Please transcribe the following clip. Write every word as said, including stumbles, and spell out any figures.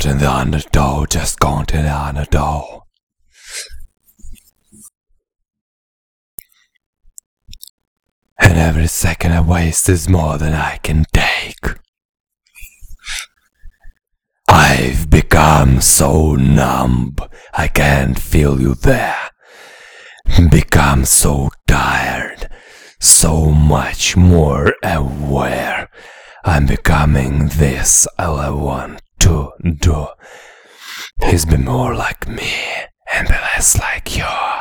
caught in the undertow, just caught in the undertow. And every second I waste is more than I can take. I've become so numb, I can't feel you there. Become so tired, so much more aware. I'm becoming this, all I want to do is be more like me and be less like you.